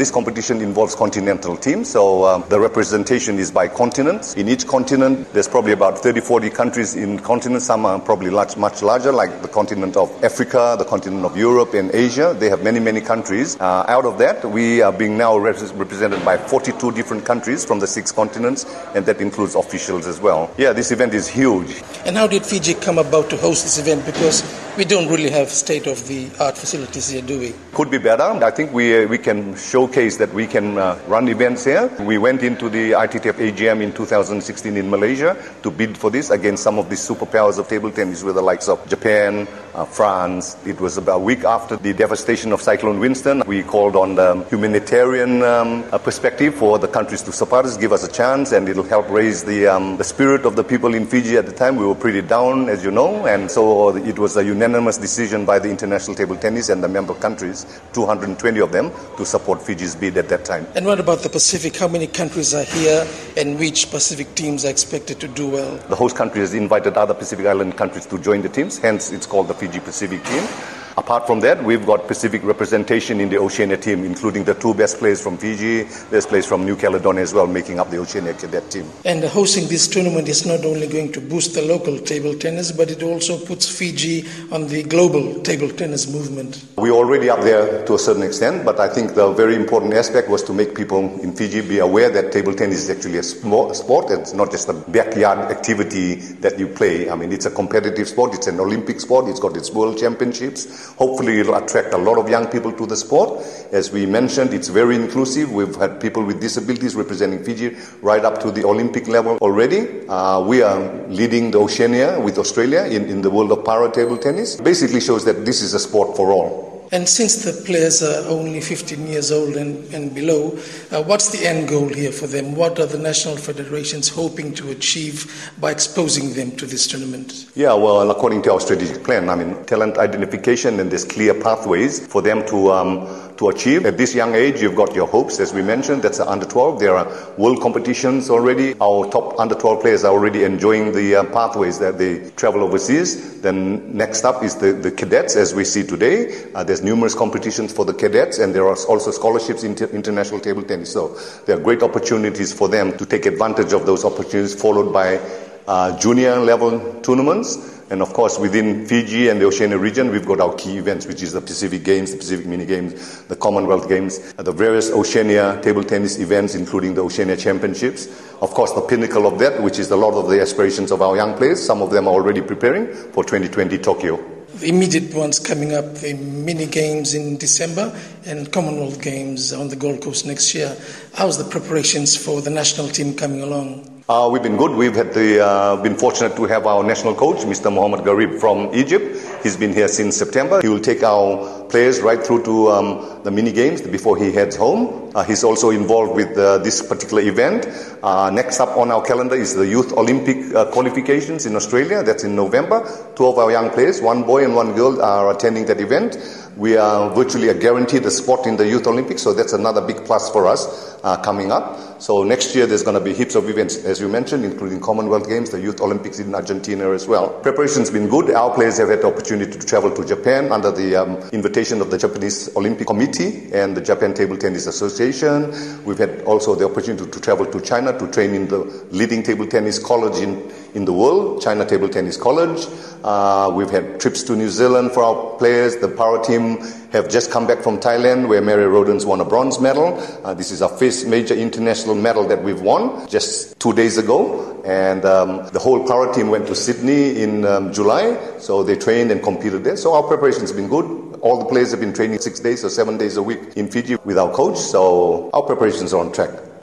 This competition involves continental teams, so the representation is by continents. In each continent, there's probably about 30-40 countries in continents. Some are probably much larger, like the continent of Africa, the continent of Europe and Asia. They have many countries. Out of that, we are being now represented by 42 different countries from the 6 continents, and that includes officials as well. Yeah, this event is huge. And how did Fiji come about to host this event? Because we don't really have state-of-the-art facilities here, do we? Could be better. I think we can showcase that we can run events here. We went into the ITTF AGM in 2016 in Malaysia to bid for this against some of the superpowers of table tennis with the likes of Japan, France. It was about a week after the devastation of Cyclone Winston. We called on the humanitarian perspective for the countries to support us, give us a chance, and it'll help raise the spirit of the people in Fiji at the time. We were pretty down, as you know, and so it was a unanimous decision by the International Table Tennis and the member countries, 220 of them, to support Fiji's bid at that time. And what about the Pacific? How many countries are here, and which Pacific teams are expected to do well? The host country has invited other Pacific Island countries to join the teams, hence it's called the Fiji Pacific team. Apart from that, we've got Pacific representation in the Oceania team, including the 2 best players from Fiji, best players from New Caledonia as well, making up the Oceania cadet team. And hosting this tournament is not only going to boost the local table tennis, but it also puts Fiji on the global table tennis movement. We're already up there to a certain extent, but I think the very important aspect was to make people in Fiji be aware that table tennis is actually a sport. It's not just a backyard activity that you play. I mean, it's a competitive sport. It's an Olympic sport. It's got its world championships. Hopefully it'll attract a lot of young people to the sport. As we mentioned, it's very inclusive. We've had people with disabilities representing Fiji right up to the Olympic level already. We are leading the Oceania with Australia in the world of para table tennis. Basically shows that this is a sport for all. And since the players are only 15 years old and below, what's the end goal here for them? What are the national federations hoping to achieve by exposing them to this tournament? Yeah, well, according to our strategic plan, talent identification, and there's clear pathways for them to achieve. At this young age, you've got your hopes, as we mentioned. That's the under 12. There are world competitions already. Our top under 12 players are already enjoying the pathways that they travel overseas. Then next up is the cadets, as we see today. There's numerous competitions for the cadets, and there are also scholarships in international table tennis. So there are great opportunities for them to take advantage of those opportunities, followed by junior level tournaments. And of course, within Fiji and the Oceania region, we've got our key events, which is the Pacific Games, the Pacific Mini Games, the Commonwealth Games, the various Oceania table tennis events, including the Oceania Championships. Of course, the pinnacle of that, which is a lot of the aspirations of our young players. Some of them are already preparing for 2020 Tokyo. The immediate ones coming up, the Mini Games in December and Commonwealth Games on the Gold Coast next year. How's the preparations for the national team coming along? We've been good. We've had been fortunate to have our national coach, Mr. Mohamed Garib from Egypt. He's been here since September. He will take our players right through to the mini games before he heads home. He's also involved with this particular event. Next up on our calendar is the Youth Olympic qualifications in Australia. That's in November. 2 of our young players, 1 boy and 1 girl, are attending that event. We are virtually guaranteed a spot in the Youth Olympics, so that's another big plus for us coming up. So next year there's going to be heaps of events, as you mentioned, including Commonwealth Games, the Youth Olympics in Argentina as well. Preparation's been good. Our players have had the opportunity to travel to Japan under the invitation of the Japanese Olympic Committee and the Japan Table Tennis Association. We've had also the opportunity to travel to China to train in the leading table tennis college in the world, China Table Tennis College. We've had trips to New Zealand for our players. The para team have just come back from Thailand, where Mary Rodens won a bronze medal. This is our first major international medal that we've won just 2 days ago. And the whole para team went to Sydney in July, so they trained and competed there. So our preparation's been good. All the players have been training 6 days or 7 days a week in Fiji with our coach, so our preparations are on track.